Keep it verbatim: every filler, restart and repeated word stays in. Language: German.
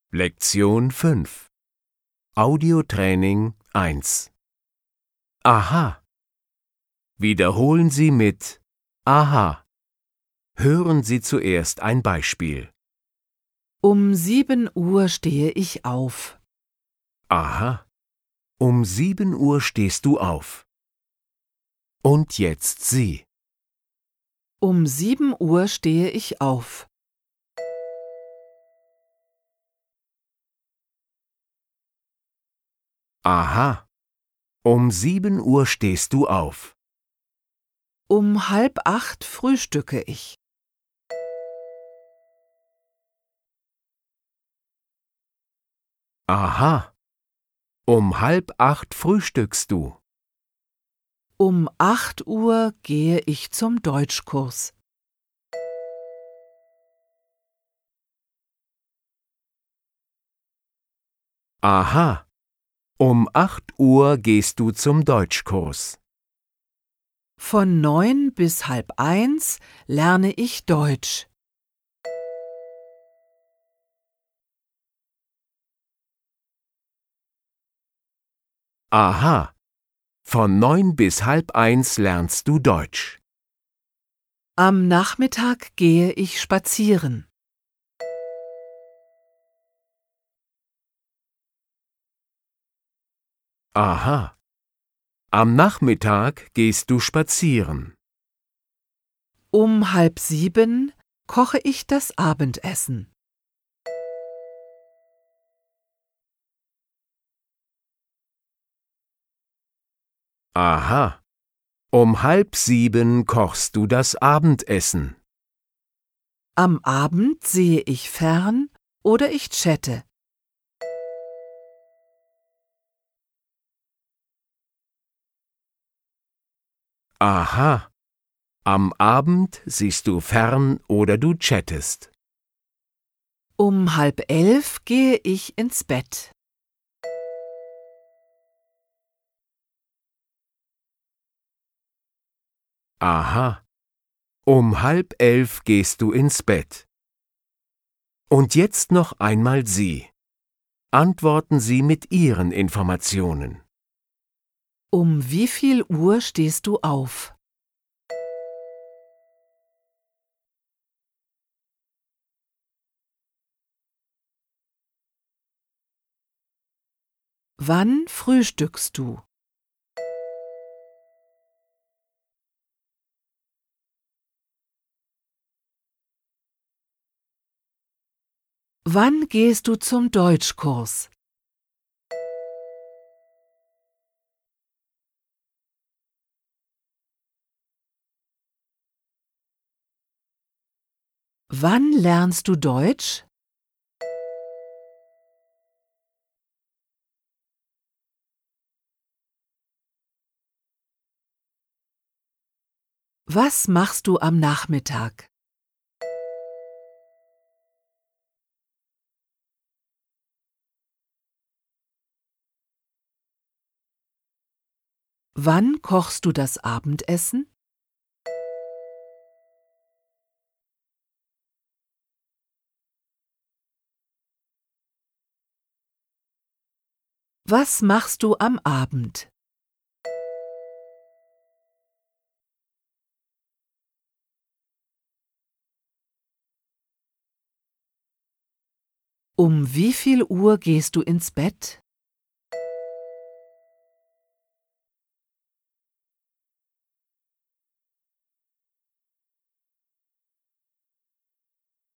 Lektion fünf. Audiotraining eins. Aha. Wiederholen Sie mit Aha. Hören Sie zuerst ein Beispiel. Um sieben Uhr stehe ich auf. Aha. Um sieben Uhr stehst du auf. Und jetzt Sie. Um sieben Uhr stehe ich auf. Aha. Um sieben Uhr stehst du auf. Um halb acht frühstücke ich. Aha. Um halb acht frühstückst du. Um acht Uhr gehe ich zum Deutschkurs. Aha. Um acht Uhr gehst du zum Deutschkurs. Von neun bis halb eins lerne ich Deutsch. Aha. Von neun bis halb eins lernst du Deutsch. Am Nachmittag gehe ich spazieren. Aha. Am Nachmittag gehst du spazieren. Um halb sieben koche ich das Abendessen. Aha. Um halb sieben kochst du das Abendessen. Am Abend sehe ich fern oder ich chatte. Aha. Am Abend siehst du fern oder du chattest. Um halb elf gehe ich ins Bett. Aha. Um halb elf gehst du ins Bett. Und jetzt noch einmal Sie. Antworten Sie mit Ihren Informationen. Um wie viel Uhr stehst du auf? Wann frühstückst du? Wann gehst du zum Deutschkurs? Wann lernst du Deutsch? Was machst du am Nachmittag? Wann kochst du das Abendessen? Was machst du am Abend? Um wie viel Uhr gehst du ins Bett?